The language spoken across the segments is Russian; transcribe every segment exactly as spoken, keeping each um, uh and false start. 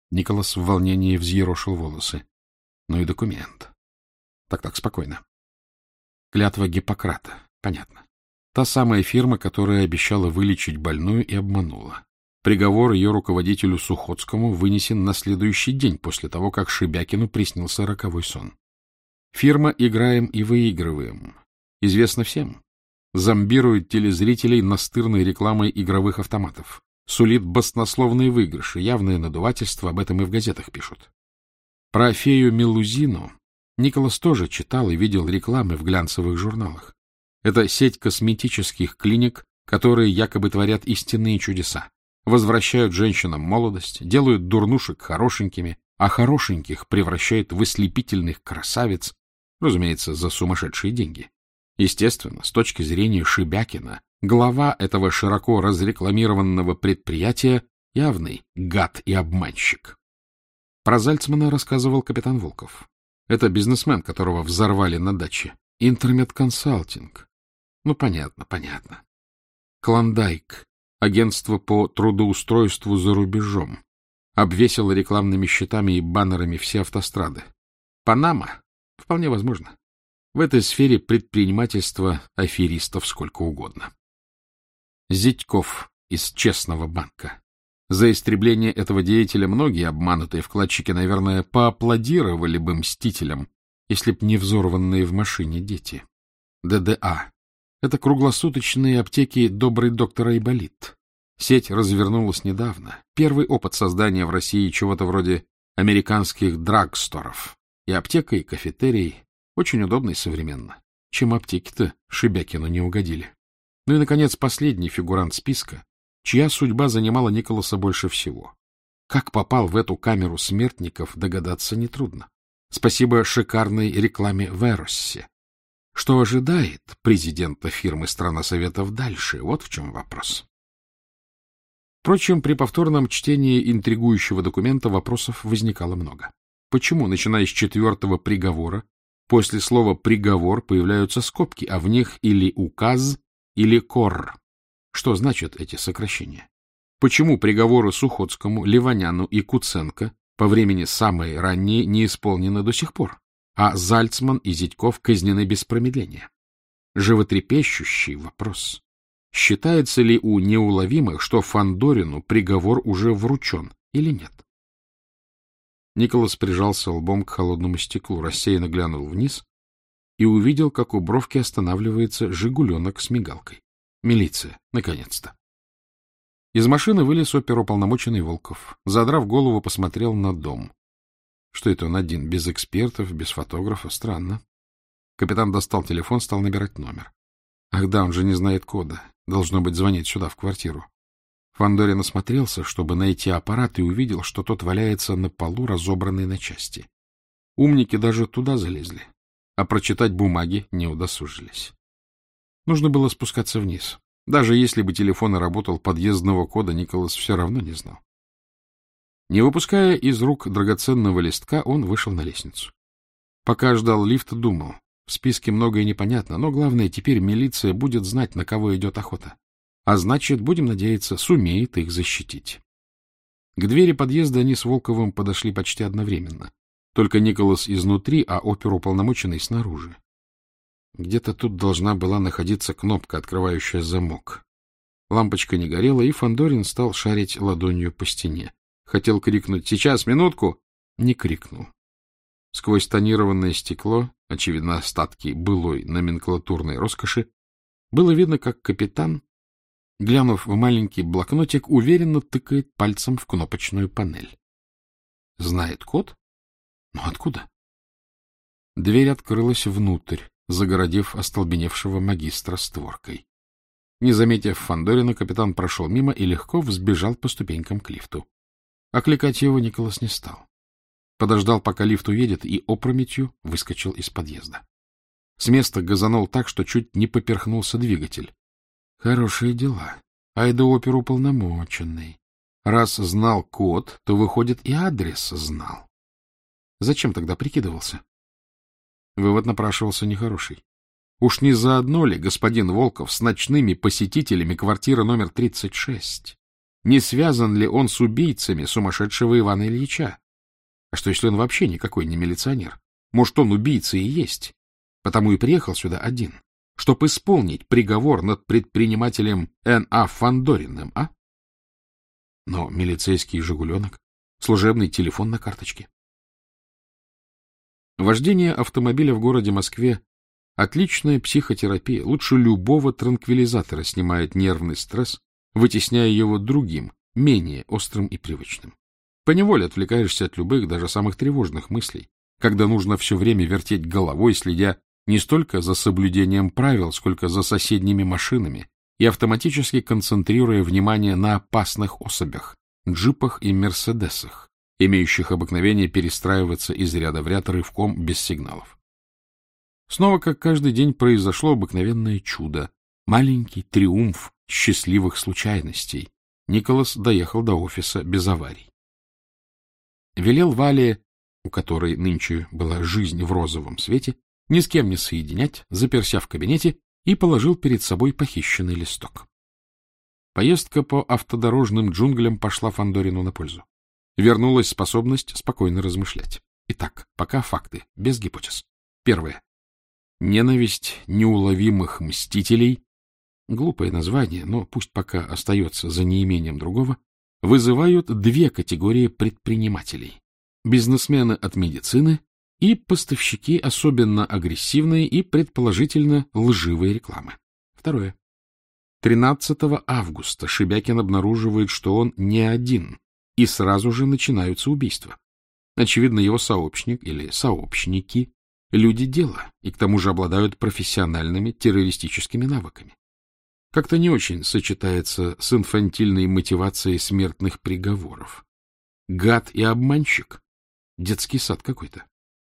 Николас в волнении взъерошил волосы. Ну и документ. Так-так, спокойно. Клятва Гиппократа. Понятно. Та самая фирма, которая обещала вылечить больную и обманула. Приговор ее руководителю Сухоцкому вынесен на следующий день после того, как Шебякину приснился роковой сон. Фирма «Играем и выигрываем». Известно всем. Зомбирует телезрителей настырной рекламой игровых автоматов. Сулит баснословные выигрыши, явное надувательство, об этом и в газетах пишут. Про фею Мелузину Николас тоже читал и видел рекламы в глянцевых журналах. Это сеть косметических клиник, которые якобы творят истинные чудеса. Возвращают женщинам молодость, делают дурнушек хорошенькими, а хорошеньких превращают в ослепительных красавиц, разумеется, за сумасшедшие деньги. Естественно, с точки зрения Шебякина, глава этого широко разрекламированного предприятия явный гад и обманщик. Про Зальцмана рассказывал капитан Волков. Это бизнесмен, которого взорвали на даче. Интермед консалтинг. Ну, понятно, понятно. Клондайк. Агентство по трудоустройству за рубежом. Обвесило рекламными щитами и баннерами все автострады. Панама? Вполне возможно. В этой сфере предпринимательства аферистов сколько угодно. Зятьков из Честного банка. За истребление этого деятеля многие обманутые вкладчики, наверное, поаплодировали бы мстителям, если б не взорванные в машине дети. ДДА. Это круглосуточные аптеки «Добрый доктор Айболит». Сеть развернулась недавно. Первый опыт создания в России чего-то вроде американских драгсторов. И аптека, и кафетерий. Очень удобно и современно. Чем аптеки-то Шебякину не угодили. Ну и, наконец, последний фигурант списка, чья судьба занимала Николаса больше всего. Как попал в эту камеру смертников, догадаться нетрудно. Спасибо шикарной рекламе в Эроссе. Что ожидает президента фирмы «Страна Советов» дальше? Вот в чем вопрос. Впрочем, при повторном чтении интригующего документа вопросов возникало много. Почему, начиная с четвертого приговора, после слова «приговор» появляются скобки, а в них или указ, или кор? Что значат эти сокращения? Почему приговоры Сухоцкому, Ливаняну и Куценко по времени самые ранние не исполнены до сих пор, а Зальцман и Зятьков казнены без промедления? Животрепещущий вопрос. Считается ли у неуловимых, что Фандорину приговор уже вручен или нет? Николас прижался лбом к холодному стеклу, рассеянно глянул вниз и увидел, как у бровки останавливается «Жигуленок» с мигалкой. Милиция, наконец-то. Из машины вылез оперуполномоченный Волков. Задрав голову, посмотрел на дом. Что это он один, без экспертов, без фотографа? Странно. Капитан достал телефон, стал набирать номер. Ах да, он же не знает кода. Должно быть, звонит сюда, в квартиру. Фандорин осмотрелся, чтобы найти аппарат, и увидел, что тот валяется на полу, разобранный на части. Умники даже туда залезли, а прочитать бумаги не удосужились. Нужно было спускаться вниз. Даже если бы телефон работал, подъездного кода Николас все равно не знал. Не выпуская из рук драгоценного листка, он вышел на лестницу. Пока ждал лифта, думал. В списке многое непонятно, но главное, теперь милиция будет знать, на кого идет охота. А значит, будем надеяться, сумеет их защитить. К двери подъезда они с Волковым подошли почти одновременно. Только Николас изнутри, а оперуполномоченный снаружи. Где-то тут должна была находиться кнопка, открывающая замок. Лампочка не горела, и Фандорин стал шарить ладонью по стене. Хотел крикнуть «Сейчас, минутку!» Не крикнул. Сквозь тонированное стекло, очевидно, остатки былой номенклатурной роскоши, было видно, как капитан, глянув в маленький блокнотик, уверенно тыкает пальцем в кнопочную панель. Знает код? Но откуда? Дверь открылась внутрь, загородив остолбеневшего магистра створкой. Не заметив Фандорина, капитан прошел мимо и легко взбежал по ступенькам к лифту. Окликать его Николас не стал. Подождал, пока лифт уедет, и опрометью выскочил из подъезда. С места газанул так, что чуть не поперхнулся двигатель. Хорошие дела. Айда оперуполномоченный. Раз знал код, то, выходит, и адрес знал. Зачем тогда прикидывался? Вывод напрашивался нехороший. Уж не заодно ли господин Волков с ночными посетителями квартиры номер тридцать шесть? Не связан ли он с убийцами сумасшедшего Ивана Ильича? А что, если он вообще никакой не милиционер? Может, он убийца и есть? Потому и приехал сюда один, чтобы исполнить приговор над предпринимателем Н А Фандориным, а? Но милицейский «Жигуленок», служебный телефон на карточке. Вождение автомобиля в городе Москве — отличная психотерапия, лучше любого транквилизатора снимает нервный стресс, вытесняя его другим, менее острым и привычным. Поневоле отвлекаешься от любых, даже самых тревожных мыслей, когда нужно все время вертеть головой, следя не столько за соблюдением правил, сколько за соседними машинами, и автоматически концентрируя внимание на опасных особях, джипах и мерседесах, имеющих обыкновение перестраиваться из ряда в ряд рывком без сигналов. Снова, как каждый день, произошло обыкновенное чудо, маленький триумф счастливых случайностей. Николас доехал до офиса без аварий. Велел Вале, у которой нынче была жизнь в розовом свете, ни с кем не соединять, заперся в кабинете и положил перед собой похищенный листок. Поездка по автодорожным джунглям пошла Фандорину на пользу. Вернулась способность спокойно размышлять. Итак, пока факты, без гипотез. Первое. Ненависть неуловимых мстителей, глупое название, но пусть пока остается за неимением другого, вызывают две категории предпринимателей. Бизнесмены от медицины и поставщики особенно агрессивной и, предположительно, лживой рекламы. Второе. тринадцатого августа Шебякин обнаруживает, что он не один, и сразу же начинаются убийства. Очевидно, его сообщник или сообщники — люди дела, и к тому же обладают профессиональными террористическими навыками. Как-то не очень сочетается с инфантильной мотивацией смертных приговоров. Гад и обманщик. Детский сад какой-то.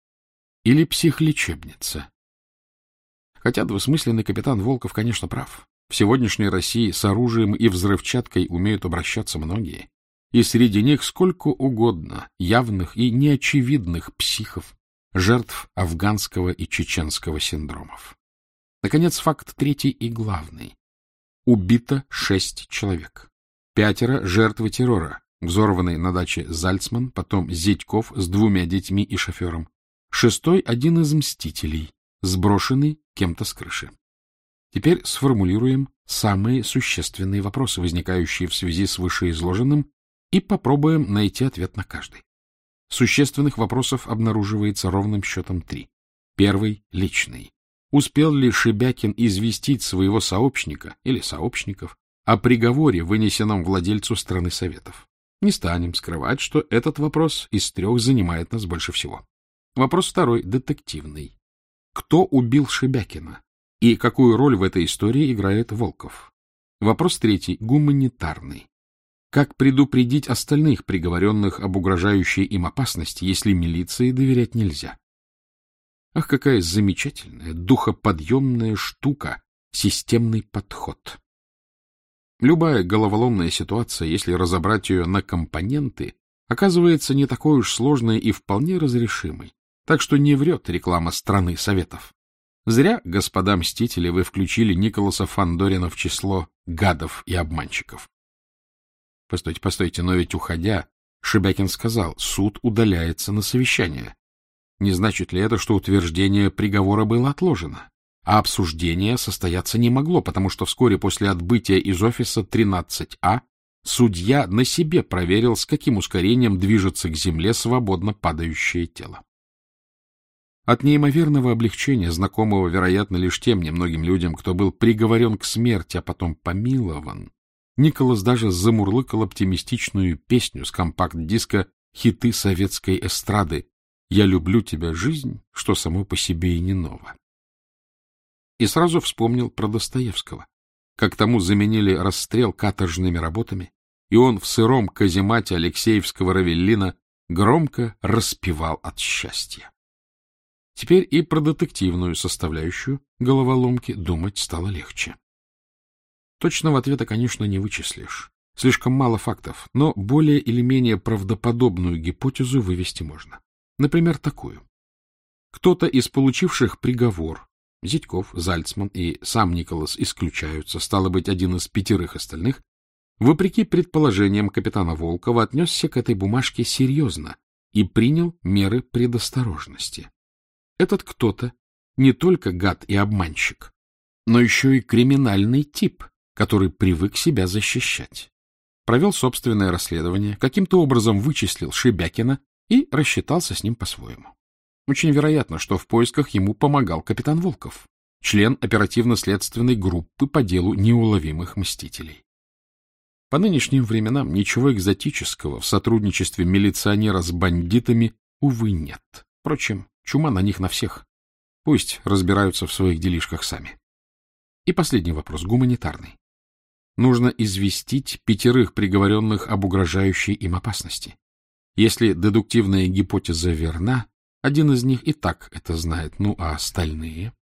Или психлечебница. Хотя двусмысленный капитан Волков, конечно, прав. В сегодняшней России с оружием и взрывчаткой умеют обращаться многие. И среди них сколько угодно явных и неочевидных психов, жертв афганского и чеченского синдромов. Наконец, факт третий и главный. Убито шесть человек. Пятеро — жертвы террора, взорванный на даче Зальцман, потом Зятьков с двумя детьми и шофером. Шестой — один из мстителей, сброшенный кем-то с крыши. Теперь сформулируем самые существенные вопросы, возникающие в связи с вышеизложенным, и попробуем найти ответ на каждый. Существенных вопросов обнаруживается ровным счетом три. Первый — личный. Успел ли Шебякин известить своего сообщника или сообщников о приговоре, вынесенном владельцу страны Советов? Не станем скрывать, что этот вопрос из трех занимает нас больше всего. Вопрос второй — детективный. Кто убил Шебякина? И какую роль в этой истории играет Волков? Вопрос третий — гуманитарный. Как предупредить остальных приговоренных об угрожающей им опасности, если милиции доверять нельзя? Ах, какая замечательная, духоподъемная штука — системный подход. Любая головоломная ситуация, если разобрать ее на компоненты, оказывается не такой уж сложной и вполне разрешимой. Так что не врет реклама страны Советов. Зря, господа мстители, вы включили Николаса Фандорина в число гадов и обманщиков. Постойте, постойте, но ведь уходя, Шебякин сказал, суд удаляется на совещание. Не значит ли это, что утверждение приговора было отложено? А обсуждение состояться не могло, потому что вскоре после отбытия из офиса тринадцать А судья на себе проверил, с каким ускорением движется к земле свободно падающее тело. От неимоверного облегчения, знакомого, вероятно, лишь тем немногим людям, кто был приговорен к смерти, а потом помилован, Николас даже замурлыкал оптимистичную песню с компакт-диска «Хиты советской эстрады» «Я люблю тебя, жизнь, что само по себе и не ново». И сразу вспомнил про Достоевского, как тому заменили расстрел каторжными работами, и он в сыром каземате Алексеевского Равеллина громко распевал от счастья. Теперь и про детективную составляющую головоломки думать стало легче. Точного ответа, конечно, не вычислишь. Слишком мало фактов, но более или менее правдоподобную гипотезу вывести можно. Например, такую. Кто-то из получивших приговор, Зятьков, Зальцман и сам Николас исключаются, стало быть, один из пятерых остальных, вопреки предположениям капитана Волкова, отнесся к этой бумажке серьезно и принял меры предосторожности. Этот кто-то не только гад и обманщик, но еще и криминальный тип, который привык себя защищать. Провел собственное расследование, каким-то образом вычислил Шебякина и рассчитался с ним по-своему. Очень вероятно, что в поисках ему помогал капитан Волков, член оперативно-следственной группы по делу неуловимых мстителей. По нынешним временам ничего экзотического в сотрудничестве милиционера с бандитами, увы, нет. Впрочем, чума на них на всех. Пусть разбираются в своих делишках сами. И последний вопрос, гуманитарный. Нужно известить пятерых приговоренных об угрожающей им опасности. Если дедуктивная гипотеза верна, один из них и так это знает, ну а остальные?